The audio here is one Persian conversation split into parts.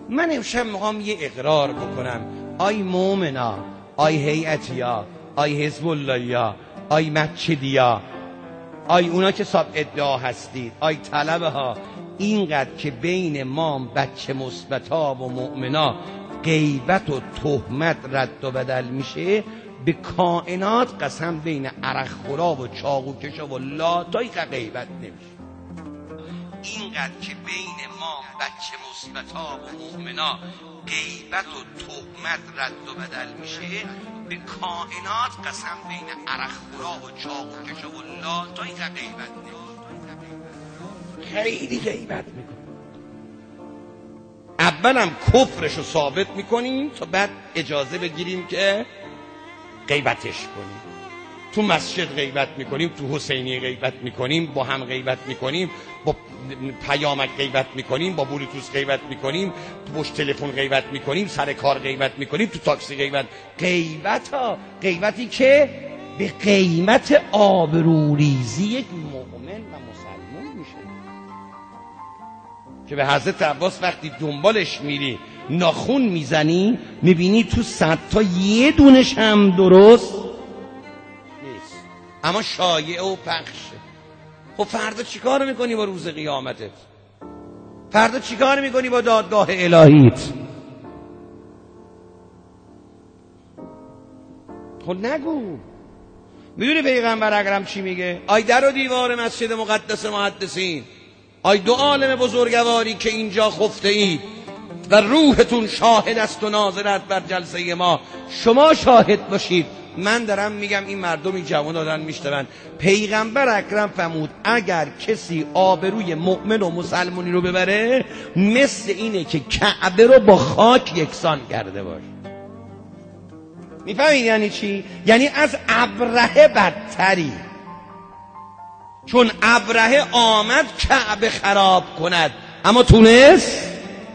من امشب میخوام یه اقرار بکنم. آی مومنا، آی هیئتیا، آی حزب اللهیا، آی مسجدیا، آی اونا که صاحب ادعا هستید، آی طلبه ها، اینقدر که بین ما بچه مثبتا و مؤمنا غیبت و تهمت رد و بدل میشه، به کائنات قسم بین عرق خورا و چاقوکشا و لاتایی که غیبت نمیشه. اینقدر که بین ما بچه مثبتا و مؤمنا غیبت و تهمت رد و بدل میشه، به کائنات قسم بین عرق خورا و چاقوکشا و لاتایی که غیبت نمیشه. خیلی غیبت میکنه. اولم کفرشو ثابت میکنیم تا بعد اجازه بگیریم که غیبتش کنیم. تو مسجد غیبت میکنیم، تو حسینی غیبت میکنیم، با هم غیبت میکنیم، با پیامک غیبت میکنیم، با بلوتوث غیبت میکنیم، تو پشت تلفن غیبت میکنیم، سر کار غیبت میکنیم، تو تاکسی غیبت ها. غیبتی که به قیمت آبروریزی یک مؤمن و مسلمان میشه، که به حضرت عباس وقتی دنبالش میری ناخون میزنی میبینی تو 100 تا یه دونش هم درست نیست، اما شایعه و پخشه. خب فردا چیکار میکنی با روز قیامتت؟ فردا چیکار میکنی با دادگاه الهیت؟ خب نگو. میدونی پیغمبر اکرم چی میگه؟ آی در و دیوار مسجد مقدس محدثین، آی دو عالم بزرگواری که اینجا خفته اید و روحتون شاهد است و ناظرت بر جلسه ما، شما شاهد باشید. من دارم میگم این مردمی جوان دادن میشترن. پیغمبر اکرم فرمود اگر کسی آبروی مؤمن و مسلمانی رو ببره، مثل اینه که کعبه رو با خاک یکسان کرده باشه. میفهمید یعنی چی؟ یعنی از ابرهه بدتری، چون ابرهه آمد کعبه خراب کند اما تونست؟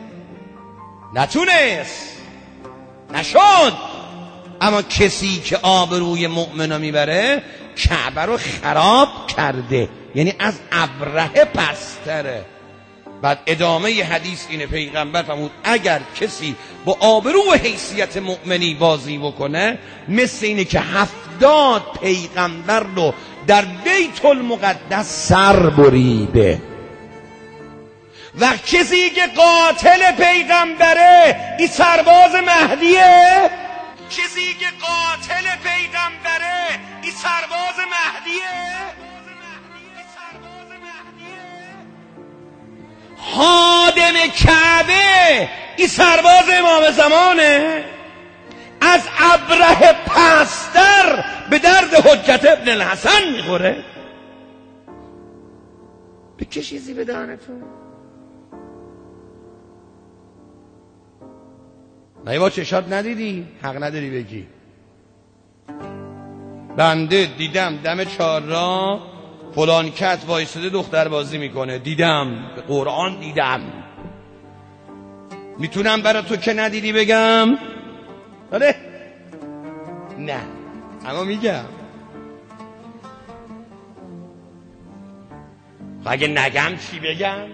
نتونست، نشد. اما کسی که آبروی مؤمنا میبره کعبه رو خراب کرده، یعنی از ابرهه پستره. بعد ادامه حدیث اینه، پیغمبر فرمود اگر کسی با آبرو و حیثیت مؤمنی بازی بکنه، مثل اینه که 70 پیغمبر رو در بیت المقدس سر بریده. و کسی که قاتل پیغمبره این سرباز مهدیه، کسی که قاتل پیغمبره این سرباز مهدیه، خادم کعبه این سرباز امام زمانه. از ابره پستر به درد حجت ابن الحسن میخوره. به چه چیزی به دهنتون؟ نه با چشات ندیدی؟ حق نداری بگی. بنده دیدم دم چهارراه فلان کت وایساده دختر بازی میکنه، دیدم، به قرآن دیدم. میتونم برای تو که ندیدی بگم؟ آره؟ نه، اما میگم. اگه نگم چی بگم؟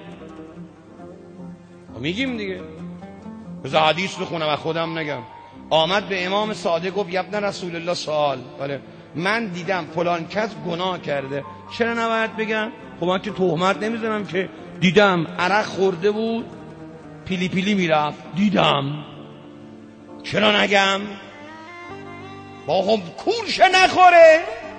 میگیم دیگه. بذار حدیث بخونم و خودم نگم. آمد به امام صادق گفت ابن رسول الله سوال، بله من دیدم فلان کس گناه کرده، چرا نباید بگم؟ خب من که تهمت نمیزنم که، دیدم عرق خورده بود پیلی پیلی میرفت، دیدم، چرا نگم؟ با هم کورش نخوره،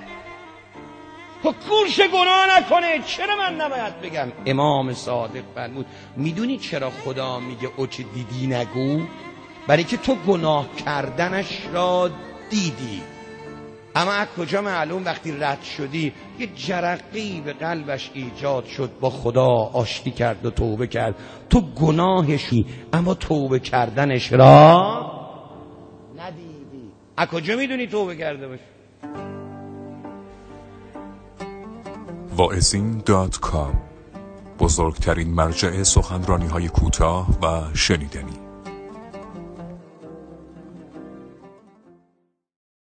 کورش گناه نکنه، چرا من نباید بگم؟ امام صادق فرمود میدونی چرا خدا میگه اوچ دیدی نگو؟ برای که تو گناه کردنش را دیدی، اما از کجا معلوم وقتی رد شدی یه جرقه‌ای به قلبش ایجاد شد، با خدا آشتی کرد و توبه کرد. تو گناهشی اما توبه کردنش را ندیدی. از کجا میدونی توبه کرده باشه؟ واعظین.com، بزرگترین مرجع سخنرانی‌های کوتاه و شنیدنی.